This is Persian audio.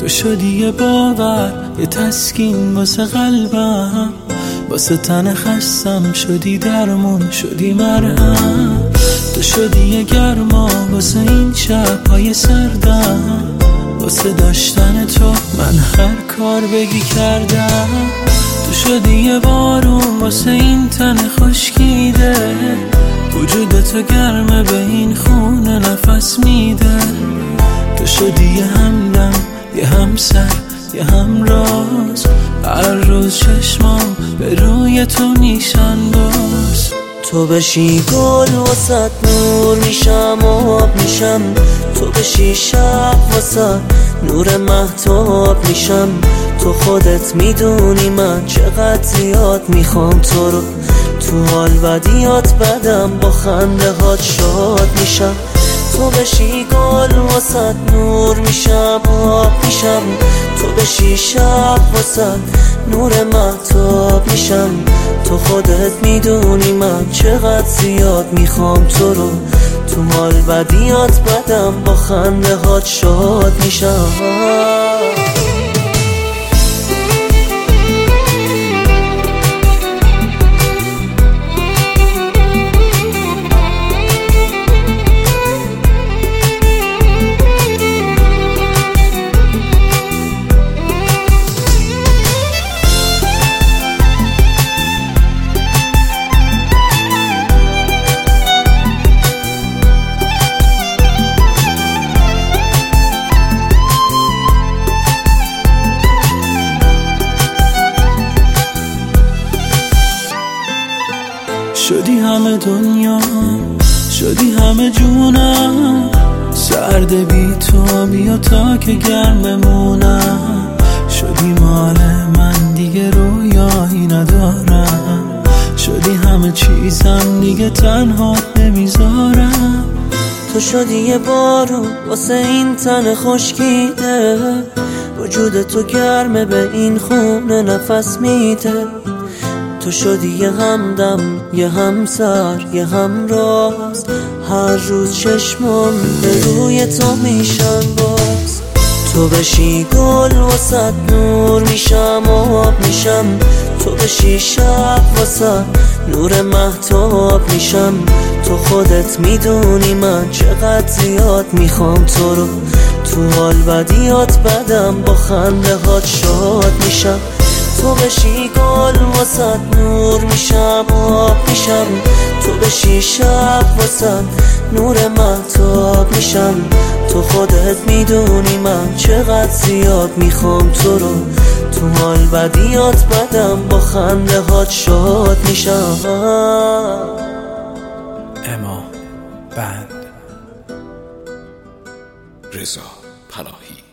تو شدی یه باور، یه تسکین واسه قلبم، واسه تن خستم شدی درمون، شدی مرهم. تو شدی یه گرما واسه این شب‌های سردم، واسه داشتن تو من هر کار بگی کردم. تو شدی یه بارون واسه این تن خشکیده، وجود تو گرمه به این خونه نفس میده. تو شدی یه همدم، یه همسر، یه همراز، هر روز چشمام به روی تو نیشان باز. تو بشی گل واسط نور میشم و آب میشم، تو بشی شب واسط نور مهتاب میشم. تو خودت میدونی من چقدر زیاد میخوام تو رو، تو حال بدیات بدم با خنده هات شاد میشم. تو بشی گل واسط نور میشم و آب میشم، تو بشی شب واسط نور مهتاب میشم. تو خودت میدونی من چقدر زیاد میخوام تو رو، تو حال بدیات بدم با خنده هات شاد میشم. شدی همه دنیا، شدی همه جونم، سرد بی تو بیا تا که گرم بمونم. شدی مال من دیگه رویایی ندارم، شدی همه چیزم دیگه تنها نمیذارم. تو شدی یه بارون واسه این تن خشکیده، وجود تو گرمه به این خونه نفس میده. تو شدی یه همدم، یه همسر، یه همراز، هر روز چشمم به روی تو میشن باز. تو بشی گل واسط نور میشم و آب میشم، تو بشی شب واسط نور مهتاب میشم. تو خودت میدونی من چقدر زیاد میخوام تو رو، تو حال بدیات بدم با خنده هات شاد میشم. تو بشی گل واسط نور میشم و آب میشم، تو بشی شب واسط نور مهتاب میشم. تو خودت میدونی من چقدر زیاد میخوام تو رو، تو حال بدیات بدم با خنده هات شاد میشم. اما بند رضا پناهی.